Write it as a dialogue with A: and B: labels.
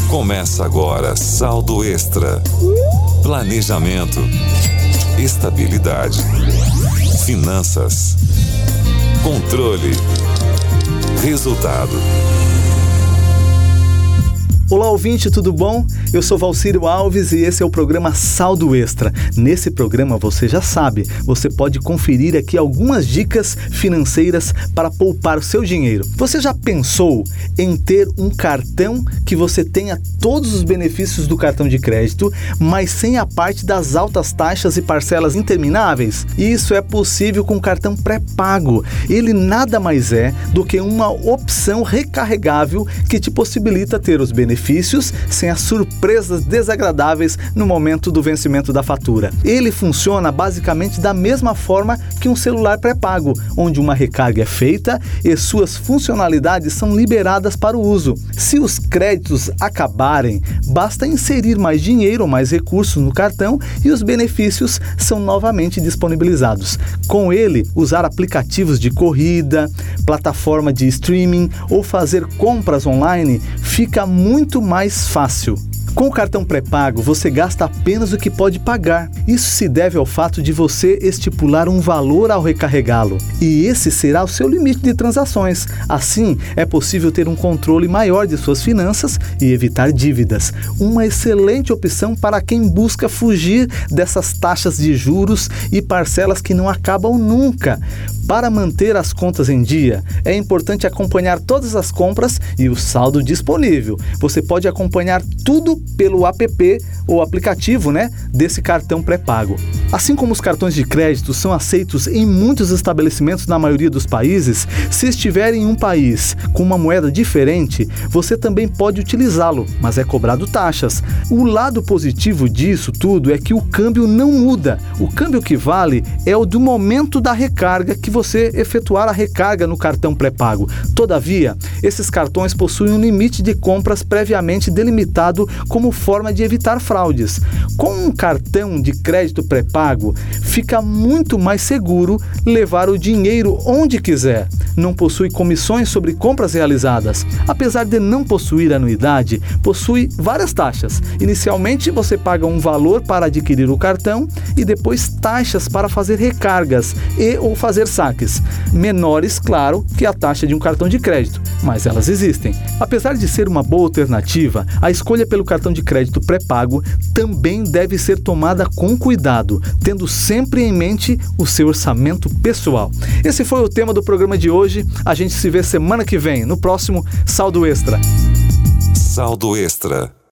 A: Começa agora Saldo Extra. Planejamento, estabilidade, finanças, controle, resultado.
B: Olá, ouvinte, tudo bom? Eu sou Valcírio Alves e esse é o programa Saldo Extra. Nesse programa, você já sabe, você pode conferir aqui algumas dicas financeiras para poupar o seu dinheiro. Você já pensou em ter um cartão que você tenha todos os benefícios do cartão de crédito, mas sem a parte das altas taxas e parcelas intermináveis? Isso é possível com o cartão pré-pago. Ele nada mais é do que uma opção recarregável que te possibilita ter os benefícios sem as surpresas desagradáveis no momento do vencimento da fatura. Ele funciona basicamente da mesma forma que um celular pré-pago, onde uma recarga é feita e suas funcionalidades são liberadas para o uso. Se os créditos acabarem, basta inserir mais dinheiro ou mais recursos no cartão e os benefícios são novamente disponibilizados. Com ele, usar aplicativos de corrida, plataforma de streaming ou fazer compras online fica muito mais fácil. Com o cartão pré-pago, você gasta apenas o que pode pagar. Isso se deve ao fato de você estipular um valor ao recarregá-lo. E esse será o seu limite de transações. Assim, é possível ter um controle maior de suas finanças e evitar dívidas. Uma excelente opção para quem busca fugir dessas taxas de juros e parcelas que não acabam nunca. Para manter as contas em dia, é importante acompanhar todas as compras e o saldo disponível. Você pode acompanhar tudo pelo app ou aplicativo, desse cartão pré-pago. Assim como os cartões de crédito são aceitos em muitos estabelecimentos na maioria dos países, se estiver em um país com uma moeda diferente, você também pode utilizá-lo, mas é cobrado taxas. O lado positivo disso tudo é que o câmbio não muda. O câmbio que vale é o do momento da recarga que você efetuar a recarga no cartão pré-pago. Todavia, esses cartões possuem um limite de compras previamente delimitado como forma de evitar fraudes. Com um cartão de crédito pré-pago, fica muito mais seguro levar o dinheiro onde quiser. Não possui comissões sobre compras realizadas. Apesar de não possuir anuidade, possui várias taxas. Inicialmente, você paga um valor para adquirir o cartão e depois taxas para fazer recargas ou fazer saques. Menores, claro, que a taxa de um cartão de crédito, mas elas existem. Apesar de ser uma boa alternativa, a escolha pelo cartão de crédito pré-pago também deve ser tomada com cuidado, tendo sempre em mente o seu orçamento pessoal. Esse foi o tema do programa de hoje. A gente se vê semana que vem, no próximo Saldo Extra.
A: Saldo Extra.